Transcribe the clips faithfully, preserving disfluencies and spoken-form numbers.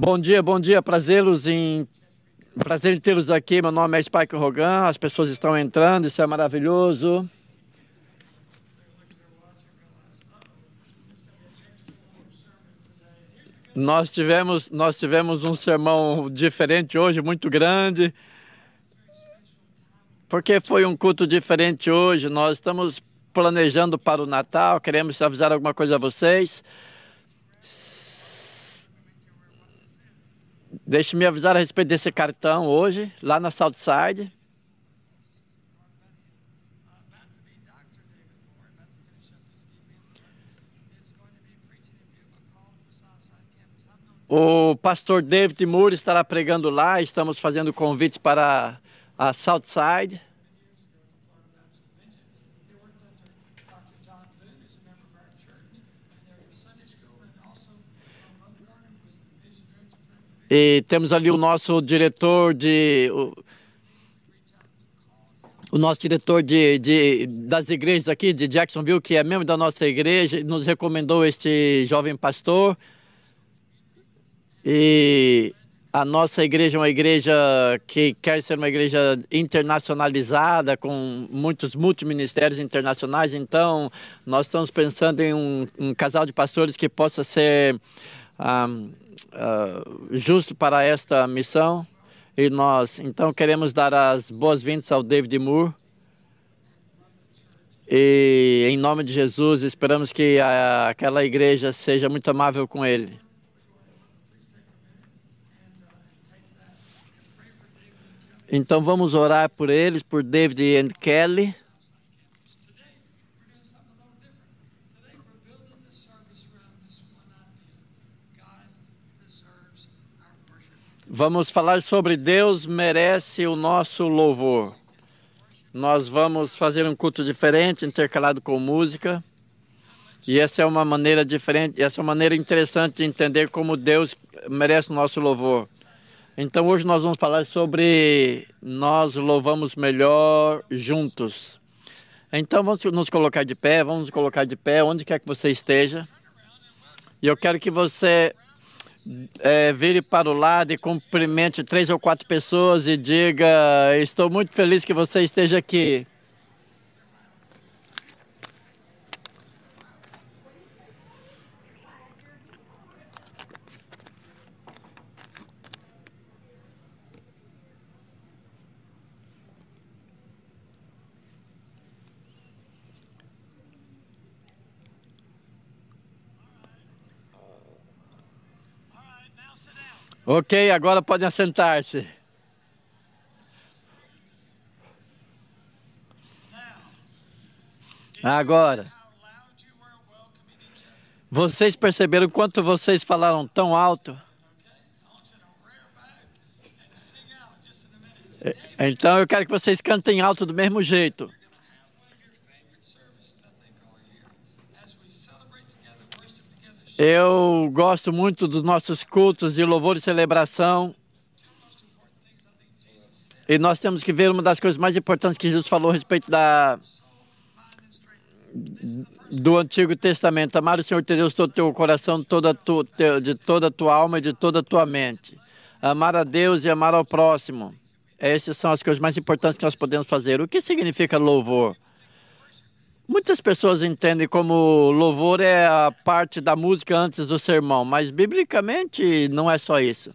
Bom dia, bom dia. Prazeros em... Prazer em tê-los aqui. Meu nome é Spike Rogan. As pessoas estão entrando, isso é maravilhoso. Nós tivemos, nós tivemos um sermão diferente hoje, muito grande. Porque foi um culto diferente hoje. Nós estamos planejando para o Natal. Queremos avisar alguma coisa a vocês. Deixe-me avisar a respeito desse cartão hoje, lá na Southside. O pastor David Moore estará pregando lá. Estamos fazendo convites para a Southside. E temos ali o nosso diretor de... O, o nosso diretor de, de, das igrejas aqui de Jacksonville, que é membro da nossa igreja, nos recomendou este jovem pastor. E a nossa igreja é uma igreja que quer ser uma igreja internacionalizada, com muitos multiministérios internacionais. Então, nós estamos pensando em um, um casal de pastores que possa ser um, uh, justo para esta missão. E nós, então, queremos dar as boas-vindas ao David Moore. E, em nome de Jesus, esperamos que a, aquela igreja seja muito amável com ele. Então vamos orar por eles, por David e Kelly. Vamos falar sobre Deus merece o nosso louvor. Nós vamos fazer um culto diferente, intercalado com música. E essa é uma maneira diferente, essa é uma maneira interessante de entender como Deus merece o nosso louvor. Então hoje nós vamos falar sobre nós louvamos melhor juntos. Então vamos nos colocar de pé, vamos nos colocar de pé onde quer que você esteja. E eu quero que você é, vire para o lado e cumprimente três ou quatro pessoas e diga: estou muito feliz que você esteja aqui. Ok, agora podem assentar-se. Agora, vocês perceberam quanto vocês falaram tão alto? Então eu quero que vocês cantem alto do mesmo jeito. Eu gosto muito dos nossos cultos de louvor e celebração. E nós temos que ver uma das coisas mais importantes que Jesus falou a respeito da, do Antigo Testamento. Amar o Senhor teu Deus de todo o teu coração, toda tu, de toda a tua alma e de toda a tua mente. Amar a Deus e amar ao próximo. Essas são as coisas mais importantes que nós podemos fazer. O que significa louvor? Muitas pessoas entendem como louvor é a parte da música antes do sermão, mas biblicamente não é só isso.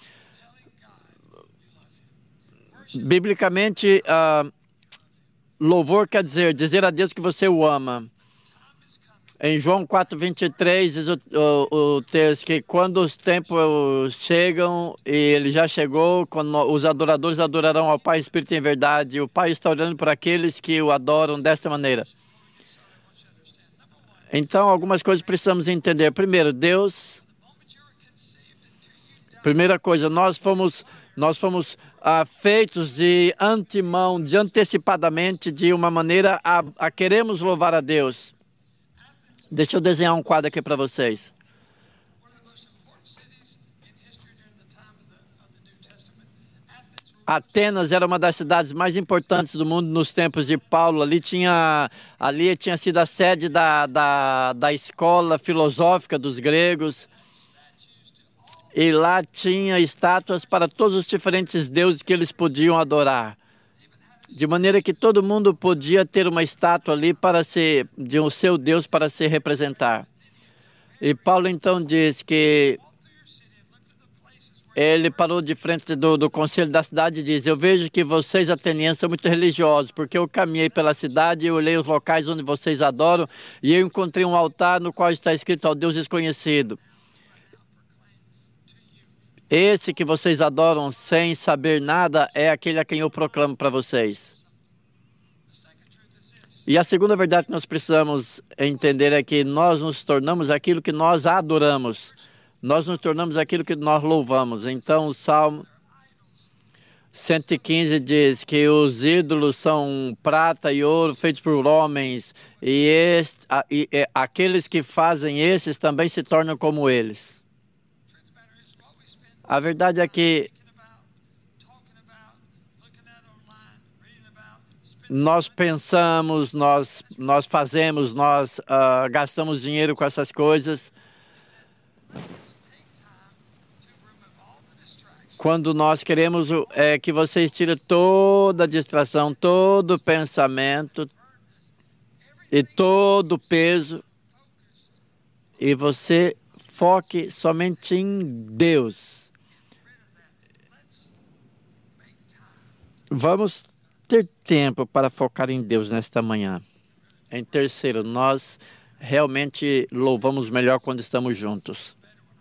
Biblicamente, uh, louvor quer dizer dizer a Deus que você o ama. Em João quatro, vinte e três, diz o, o, o texto que quando os tempos chegam, e ele já chegou, quando os adoradores adorarão ao Pai, Espírito em verdade, e o Pai está olhando para aqueles que o adoram desta maneira. Então, algumas coisas precisamos entender. Primeiro, Deus... Primeira coisa, nós fomos, nós fomos ah, feitos de antemão, de antecipadamente, de uma maneira a, a queremos louvar a Deus. Deixa eu desenhar um quadro aqui para vocês. Atenas era uma das cidades mais importantes do mundo nos tempos de Paulo. Ali tinha, ali tinha sido a sede da, da, da escola filosófica dos gregos. E lá tinha estátuas para todos os diferentes deuses que eles podiam adorar. De maneira que todo mundo podia ter uma estátua ali para ser, de um seu Deus para se representar. E Paulo então diz que ele parou de frente do, do conselho da cidade e diz: eu vejo que vocês atenienses são muito religiosos, porque eu caminhei pela cidade e eu olhei os locais onde vocês adoram e eu encontrei um altar no qual está escrito ao Deus desconhecido. Esse que vocês adoram sem saber nada é aquele a quem eu proclamo para vocês. E a segunda verdade que nós precisamos entender é que nós nos tornamos aquilo que nós adoramos. Nós nos tornamos aquilo que nós louvamos. Então, o Salmo cento e quinze diz que os ídolos são prata e ouro feitos por homens, e, este, a, e, e aqueles que fazem esses também se tornam como eles. A verdade é que nós pensamos, nós, nós fazemos, nós uh, gastamos dinheiro com essas coisas. Quando nós queremos é, que vocês tirem toda a distração, todo o pensamento e todo o peso e você foque somente em Deus. Vamos ter tempo para focar em Deus nesta manhã. Em terceiro, nós realmente louvamos melhor quando estamos juntos.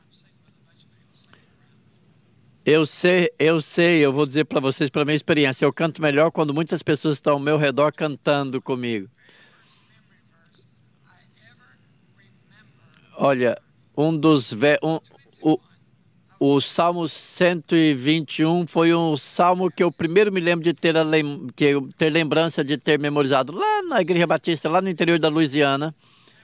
Eu sei, eu sei, eu vou dizer para vocês, pela minha experiência, eu canto melhor quando muitas pessoas estão ao meu redor cantando comigo. Olha, um dos... Um, o, o Salmo cento e vinte e um foi um salmo que eu primeiro me lembro de ter, a lem, que eu, ter lembrança de ter memorizado lá na Igreja Batista, lá no interior da Louisiana.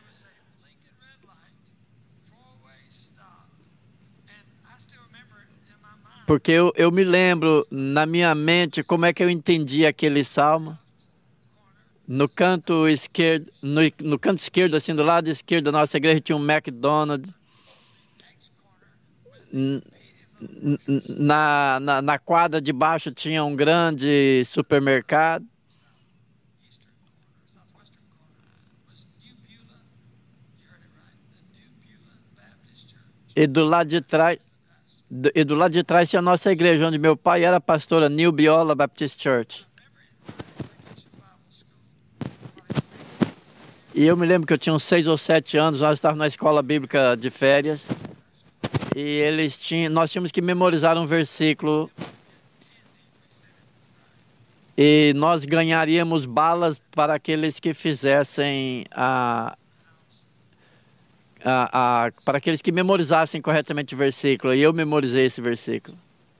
Porque eu, eu me lembro na minha mente como é que eu entendi aquele salmo. No canto esquerdo, no, no canto esquerdo, assim, do lado esquerdo da nossa igreja tinha um McDonald's. Na, na, na quadra de baixo tinha um grande supermercado. E do lado de trás... E do lado de trás tinha a nossa igreja, onde meu pai era pastor, a New Biola Baptist Church. E eu me lembro que eu tinha uns seis ou sete anos, nós estávamos na escola bíblica de férias. E eles tinham, nós tínhamos que memorizar um versículo. E nós ganharíamos balas para aqueles que fizessem a... A, a, para aqueles que memorizassem corretamente o versículo. E eu memorizei esse versículo.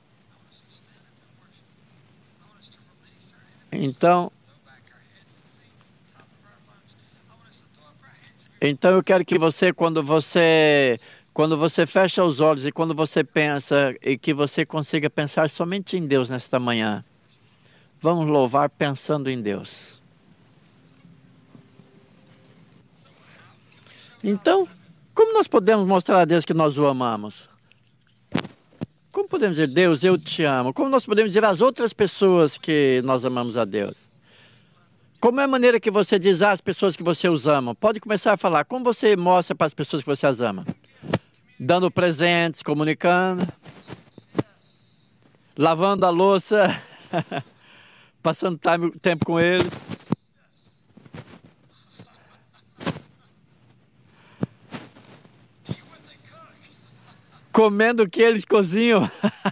Então, então eu quero que você, quando você, quando você fecha os olhos e quando você pensa, e que você consiga pensar somente em Deus nesta manhã. Vamos louvar pensando em Deus. Então, como nós podemos mostrar a Deus que nós o amamos? Como podemos dizer, Deus, eu te amo? Como nós podemos dizer às outras pessoas que nós amamos a Deus? Como é a maneira que você diz às pessoas que você os ama? Pode começar a falar. Como você mostra para as pessoas que você as ama? Dando presentes, comunicando, lavando a louça, passando time, tempo com eles. Comendo o que eles cozinham.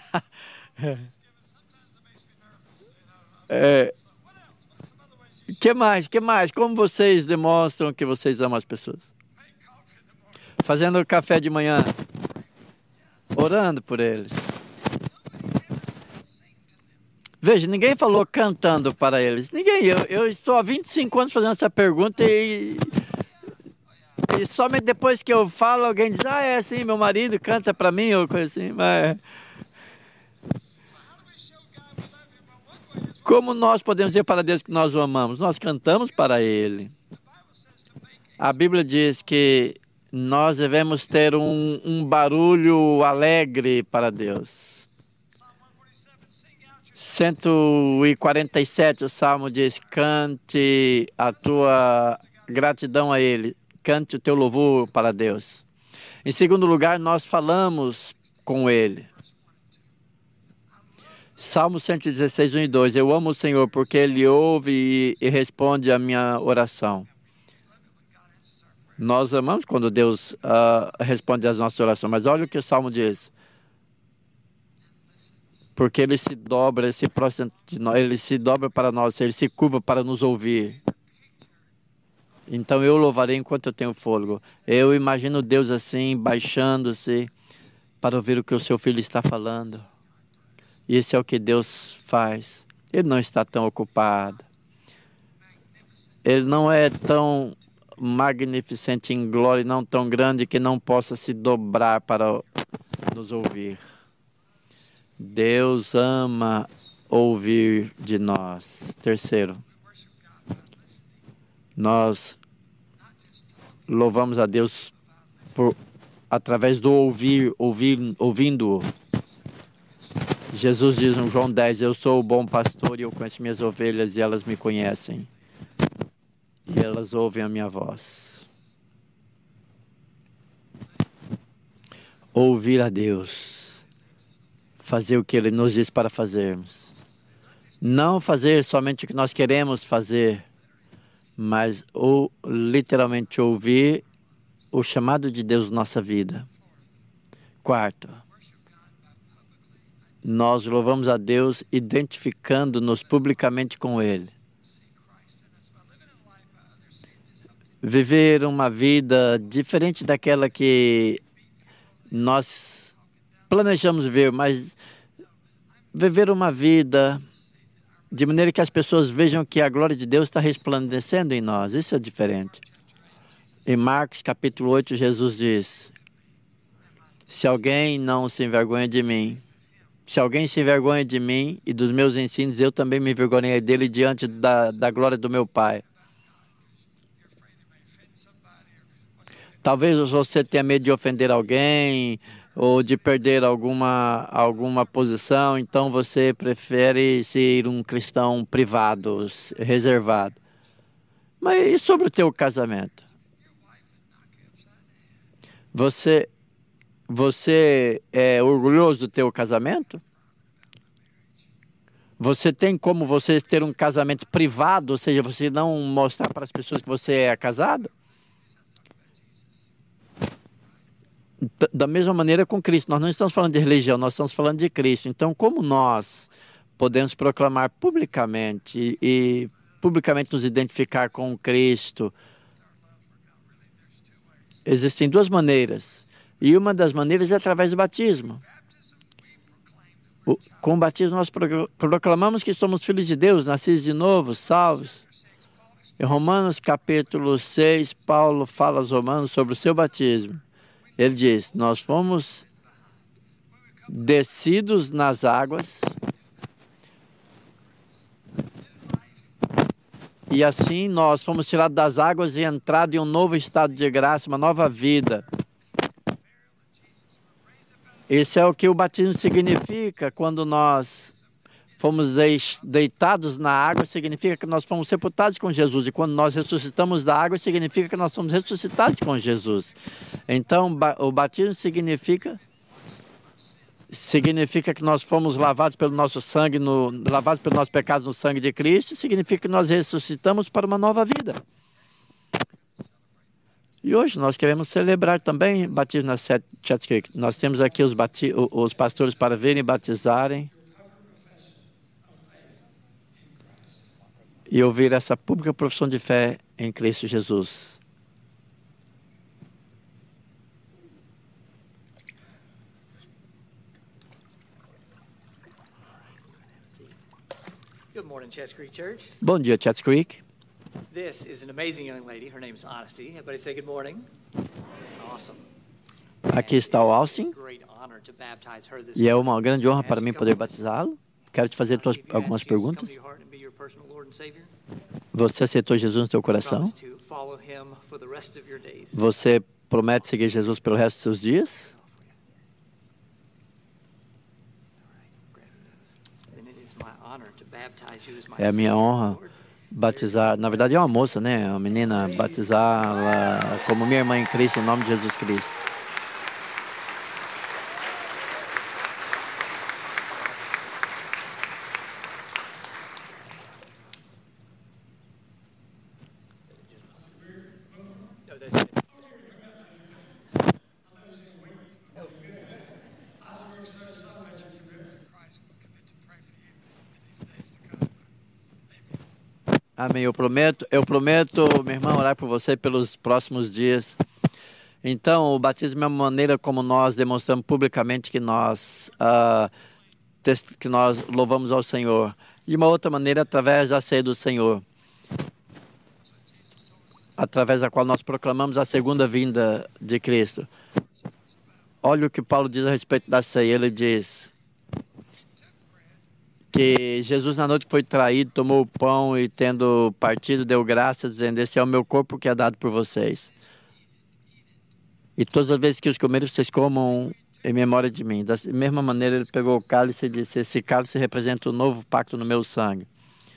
é, que mais? Que mais? Como vocês demonstram que vocês amam as pessoas? Fazendo café de manhã. Orando por eles. Veja, ninguém falou cantando para eles. Ninguém. Eu, eu estou há vinte e cinco anos fazendo essa pergunta e... E somente depois que eu falo, alguém diz, ah, é assim, meu marido canta para mim, ou coisa assim, mas... Como nós podemos dizer para Deus que nós o amamos? Nós cantamos para Ele. A Bíblia diz que nós devemos ter um, um barulho alegre para Deus. cento e quarenta e sete, o Salmo diz, cante a tua gratidão a Ele, cante o teu louvor para Deus. Em segundo lugar, nós falamos com Ele. Salmo cento e dezesseis, um e dois, eu amo o Senhor porque Ele ouve e, e responde a minha oração. Nós amamos quando Deus uh, responde às nossas orações, mas olha o que o Salmo diz. Porque Ele se dobra, Ele se prostra de nós, Ele se dobra para nós, Ele se curva para nos ouvir. Então eu louvarei enquanto eu tenho fôlego. Eu imagino Deus assim, baixando-se para ouvir o que o seu filho está falando. E esse é o que Deus faz. Ele não está tão ocupado. Ele não é tão magnificente em glória, não tão grande que não possa se dobrar para nos ouvir. Deus ama ouvir de nós. Terceiro, nós louvamos a Deus por, através do ouvir, ouvir ouvindo-o. Jesus diz em João dez, eu sou o bom pastor e eu conheço minhas ovelhas e elas me conhecem. E elas ouvem a minha voz. Ouvir a Deus. Fazer o que Ele nos diz para fazermos. Não fazer somente o que nós queremos fazer, mas ou, literalmente ouvir o chamado de Deus na nossa vida. Quarto, nós louvamos a Deus identificando-nos publicamente com Ele. Viver uma vida diferente daquela que nós planejamos viver, mas viver uma vida de maneira que as pessoas vejam que a glória de Deus está resplandecendo em nós. Isso é diferente. Em Marcos capítulo oito, Jesus diz, se alguém não se envergonha de mim, se alguém se envergonha de mim e dos meus ensinos, eu também me envergonhei dele diante da, da glória do meu Pai. Talvez você tenha medo de ofender alguém ou de perder alguma, alguma posição, então você prefere ser um cristão privado, reservado. Mas e sobre o teu casamento? Você, você é orgulhoso do teu casamento? Você tem como você ter um casamento privado, ou seja, você não mostrar para as pessoas que você é casado? Da mesma maneira com Cristo, nós não estamos falando de religião, nós estamos falando de Cristo. Então, como nós podemos proclamar publicamente e, e publicamente nos identificar com Cristo? Existem duas maneiras, e uma das maneiras é através do batismo. O, com o batismo nós proclamamos que somos filhos de Deus, nascidos de novo, salvos. Em Romanos capítulo seis, Paulo fala aos romanos sobre o seu batismo. Ele diz, nós fomos descidos nas águas e assim nós fomos tirados das águas e entrados em um novo estado de graça, uma nova vida. Esse é o que o batismo significa. Quando nós fomos deitados na água, significa que nós fomos sepultados com Jesus. E quando nós ressuscitamos da água, significa que nós somos ressuscitados com Jesus. Então, o batismo significa, significa que nós fomos lavados pelo nosso sangue, no, lavados pelos nossos pecados no sangue de Cristo. Significa que nós ressuscitamos para uma nova vida. E hoje nós queremos celebrar também batismo na Chats Creek. Nós temos aqui os, os pastores para verem e batizarem. E ouvir essa pública profissão de fé em Cristo Jesus. Good morning, Chats Creek Church. Bom dia, Chats Creek. This is an amazing young lady. Her name is Honesty. Everybody say good morning. Awesome. Aqui está o Austin. E é uma grande honra para mim poder batizá-lo. Quero te fazer tuas, algumas perguntas. Você aceitou Jesus no teu coração? Você promete seguir Jesus pelo resto dos seus dias? É a minha honra batizar, na verdade é uma moça, né? Uma menina, batizá-la como minha irmã em Cristo, em nome de Jesus Cristo. Amém. Eu prometo, eu prometo, minha irmã, orar por você pelos próximos dias. Então, o batismo é uma maneira como nós demonstramos publicamente que nós, uh, que nós louvamos ao Senhor. E uma outra maneira, através da ceia do Senhor, através da qual nós proclamamos a segunda vinda de Cristo. Olha o que Paulo diz a respeito da ceia. Ele diz que Jesus, na noite que foi traído, tomou o pão e, tendo partido, deu graças, dizendo: esse é o meu corpo que é dado por vocês. E todas as vezes que os comerem, vocês comam em memória de mim. Da mesma maneira, ele pegou o cálice e disse: esse cálice representa o novo pacto no meu sangue.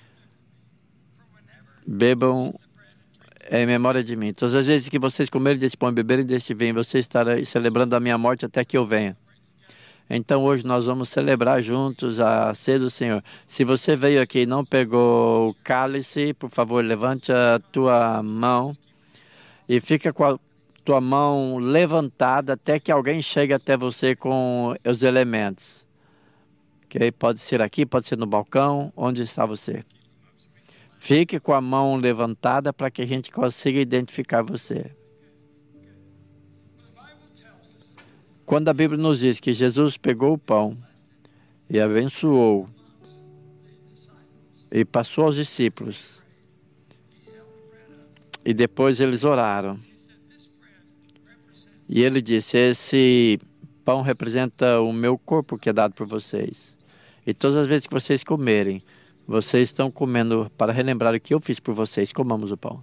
Bebam em memória de mim. Todas as vezes que vocês comerem desse pão e beberem deste vinho, vocês estarão celebrando a minha morte até que eu venha. Então, hoje nós vamos celebrar juntos a ceia do Senhor. Se você veio aqui e não pegou o cálice, por favor, levante a tua mão e fica com a tua mão levantada até que alguém chegue até você com os elementos. Okay? Pode ser aqui, pode ser no balcão, onde está você. Fique com a mão levantada para que a gente consiga identificar você. Quando a Bíblia nos diz que Jesus pegou o pão e abençoou e passou aos discípulos e depois eles oraram. E ele disse: esse pão representa o meu corpo que é dado por vocês. E todas as vezes que vocês comerem, vocês estão comendo para relembrar o que eu fiz por vocês. Comamos o pão.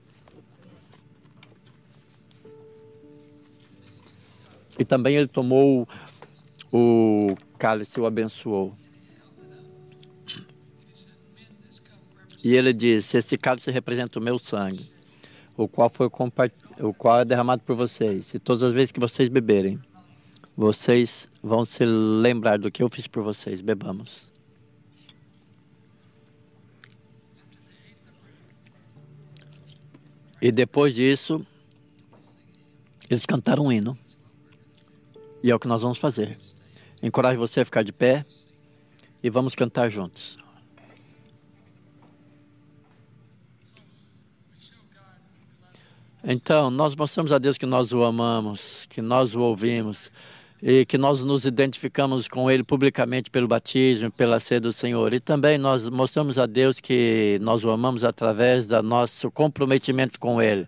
E também ele tomou o cálice e o abençoou. E ele disse: esse cálice representa o meu sangue, o qual foi compart... o qual é derramado por vocês. E todas as vezes que vocês beberem, vocês vão se lembrar do que eu fiz por vocês. Bebamos. E depois disso, eles cantaram um hino. E é o que nós vamos fazer. Encorajo você a ficar de pé e vamos cantar juntos. Então, nós mostramos a Deus que nós o amamos, que nós o ouvimos e que nós nos identificamos com Ele publicamente pelo batismo, pela ceia do Senhor. E também nós mostramos a Deus que nós o amamos através do nosso comprometimento com Ele.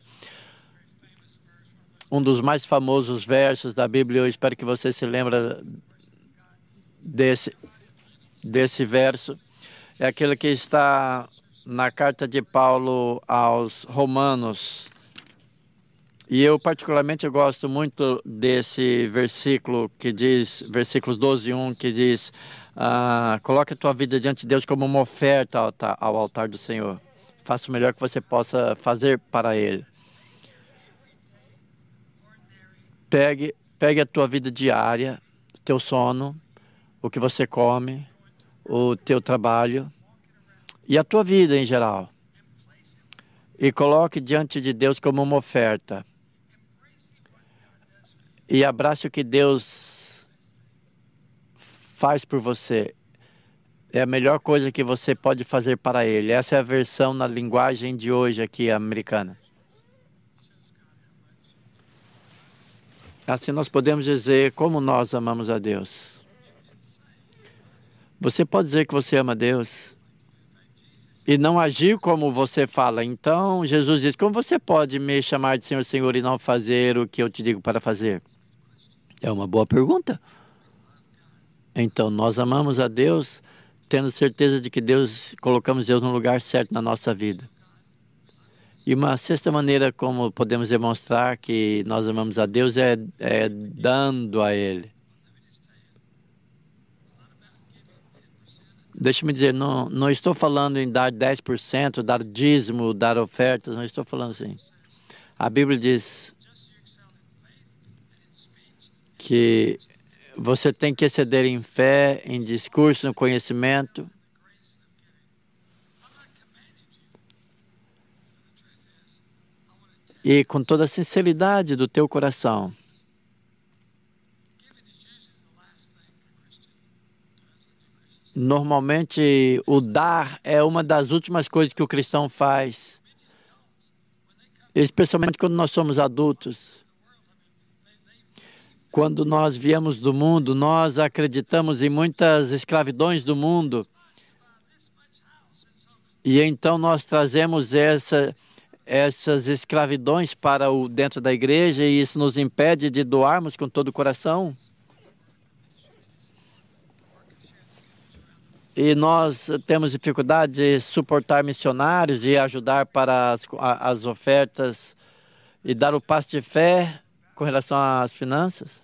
Um dos mais famosos versos da Bíblia, eu espero que você se lembre desse, desse verso, é aquele que está na carta de Paulo aos Romanos. E eu particularmente gosto muito desse versículo que diz, versículos doze e um, que diz: ah, coloque a tua vida diante de Deus como uma oferta ao, ao altar do Senhor. Faça o melhor que você possa fazer para Ele. Pegue, pegue a tua vida diária, teu sono, o que você come, o teu trabalho e a tua vida em geral. E coloque diante de Deus como uma oferta. E abrace o que Deus faz por você. É a melhor coisa que você pode fazer para Ele. Essa é a versão na linguagem de hoje aqui, americana. Assim nós podemos dizer como nós amamos a Deus. Você pode dizer que você ama a Deus e não agir como você fala. Então, Jesus diz: como você pode me chamar de Senhor, Senhor e não fazer o que eu te digo para fazer? É uma boa pergunta. Então, nós amamos a Deus tendo certeza de que Deus, colocamos Deus no lugar certo na nossa vida. E uma sexta maneira como podemos demonstrar que nós amamos a Deus é, é dando a Ele. Deixa-me dizer, não, não estou falando em dar dez por cento, dar dízimo, dar ofertas, não estou falando assim. A Bíblia diz que você tem que exceder em fé, em discurso, no conhecimento. E com toda a sinceridade do teu coração. Normalmente, o dar é uma das últimas coisas que o cristão faz. Especialmente quando nós somos adultos. Quando nós viemos do mundo, nós acreditamos em muitas escravidões do mundo. E então nós trazemos essa, essas escravidões para o dentro da igreja e isso nos impede de doarmos com todo o coração. E nós temos dificuldade de suportar missionários, de ajudar para as, as ofertas e dar o passo de fé com relação às finanças.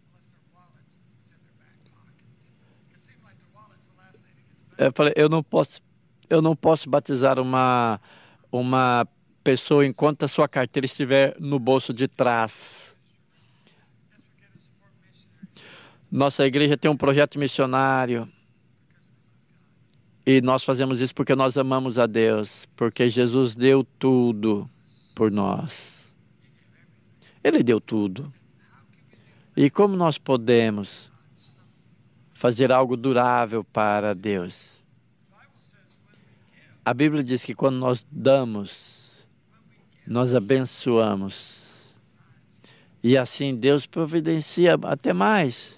Eu falei, eu não posso, eu não posso batizar uma, uma pessoa enquanto a sua carteira estiver no bolso de trás. Nossa igreja tem um projeto missionário. E nós fazemos isso porque nós amamos a Deus, porque Jesus deu tudo por nós. Ele deu tudo. E como nós podemos fazer algo durável para Deus? A Bíblia diz que quando nós damos, nós abençoamos. E assim Deus providencia até mais.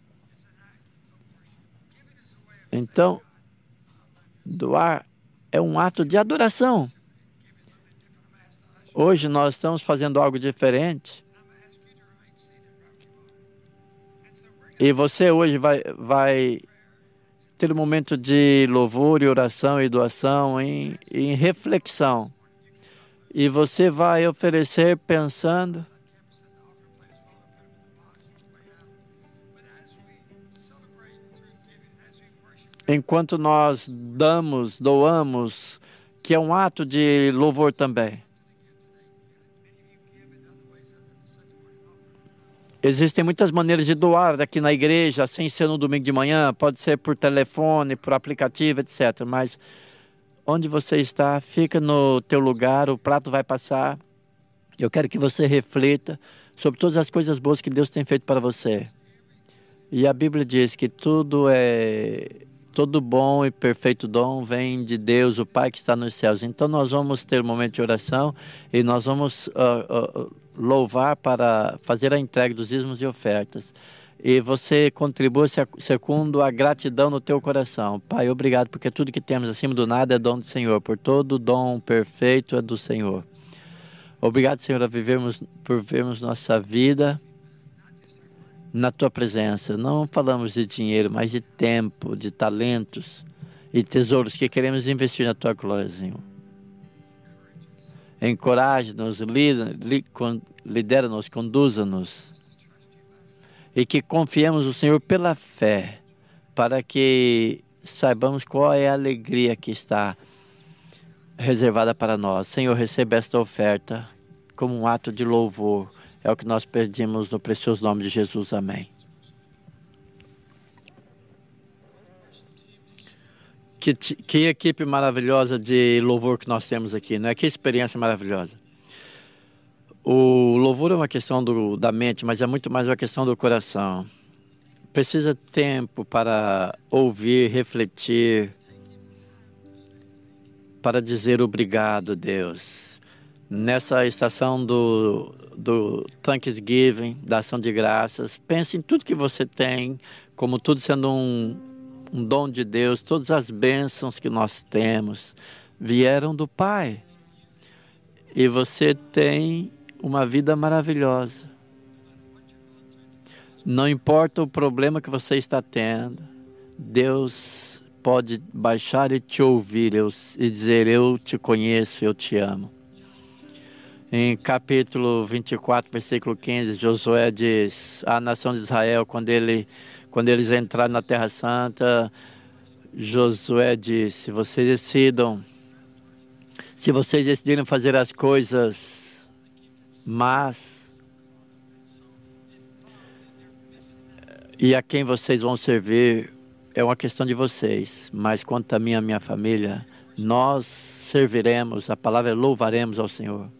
Então, doar é um ato de adoração. Hoje nós estamos fazendo algo diferente. E você hoje vai, vai ter um momento de louvor e oração e doação em, em reflexão. E você vai oferecer pensando enquanto nós damos, doamos, que é um ato de louvor também. Existem muitas maneiras de doar aqui na igreja, sem ser no domingo de manhã, pode ser por telefone, por aplicativo, etcétera. Mas onde você está, fica no teu lugar, o prato vai passar. Eu quero que você reflita sobre todas as coisas boas que Deus tem feito para você. E a Bíblia diz que tudo é... todo bom e perfeito dom vem de Deus, o Pai que está nos céus. Então nós vamos ter um momento de oração e nós vamos uh, uh, louvar para fazer a entrega dos dízimos e ofertas. E você contribui segundo a gratidão no teu coração. Pai, obrigado porque tudo que temos acima do nada é dom do Senhor. Por todo dom perfeito é do Senhor. Obrigado, Senhor, a vivermos, por vivermos nossa vida na Tua presença. Não falamos de dinheiro, mas de tempo, de talentos e tesouros que queremos investir na Tua glória, Senhor. Encoraje-nos, lidera-nos, conduza-nos e que confiemos no Senhor pela fé, para que saibamos qual é a alegria que está reservada para nós. Senhor, receba esta oferta como um ato de louvor. É o que nós pedimos no precioso nome de Jesus. Amém. Que, que equipe maravilhosa de louvor que nós temos aqui, né? Que experiência maravilhosa. O louvor é uma questão do, da mente, mas é muito mais uma questão do coração. Precisa de tempo para ouvir, refletir, para dizer obrigado, Deus. Nessa estação do, do Thanksgiving, da ação de graças, pense em tudo que você tem, como tudo sendo um, um dom de Deus. Todas as bênçãos que nós temos vieram do Pai. E você tem uma vida maravilhosa. Não importa o problema que você está tendo, Deus pode baixar e te ouvir eu, e dizer, eu te conheço, eu te amo. Em capítulo vinte e quatro, versículo quinze, Josué diz à nação de Israel, quando, ele, quando eles entraram na Terra Santa, Josué disse, vocês decidam, se vocês decidirem fazer as coisas, mas e a quem vocês vão servir é uma questão de vocês, mas quanto a mim e a minha família, nós serviremos, a palavra é louvaremos ao Senhor.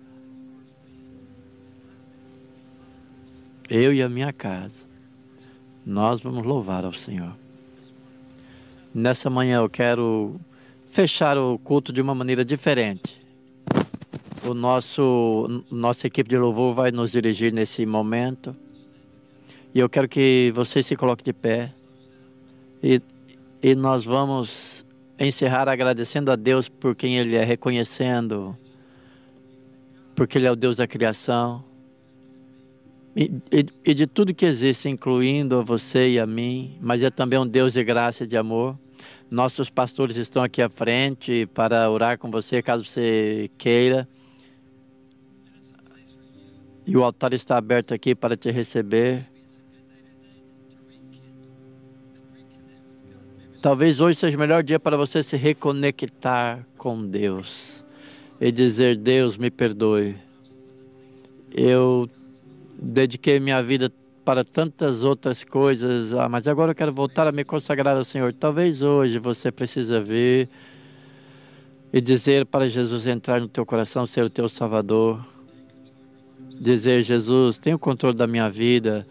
Eu e a minha casa, nós vamos louvar ao Senhor. Nessa manhã eu quero fechar o culto de uma maneira diferente. O nosso, nossa equipe de louvor vai nos dirigir nesse momento. E eu quero que você se coloque de pé. E, e nós vamos encerrar agradecendo a Deus por quem Ele é, reconhecendo, porque Ele é o Deus da criação. E, e, e de tudo que existe, incluindo a você e a mim, mas é também um Deus de graça e de amor. Nossos pastores estão aqui à frente para orar com você, caso você queira. E o altar está aberto aqui para te receber. Talvez hoje seja o melhor dia para você se reconectar com Deus e dizer, Deus, me perdoe. Eu dediquei minha vida para tantas outras coisas, ah, mas agora eu quero voltar a me consagrar ao Senhor. Talvez hoje você precisa vir e dizer para Jesus entrar no teu coração, ser o teu Salvador. Dizer, Jesus, tenha o controle da minha vida.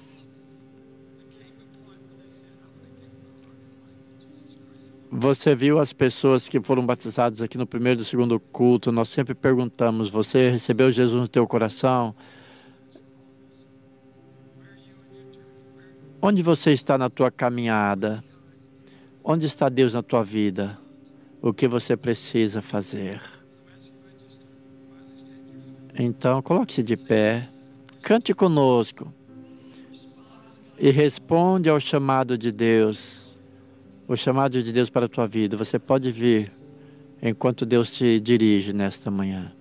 Você viu as pessoas que foram batizadas aqui no primeiro e no segundo culto, nós sempre perguntamos, você recebeu Jesus no teu coração? Onde você está na tua caminhada? Onde está Deus na tua vida? O que você precisa fazer? Então, coloque-se de pé, cante conosco e responde ao chamado de Deus, o chamado de Deus para a tua vida. Você pode vir enquanto Deus te dirige nesta manhã.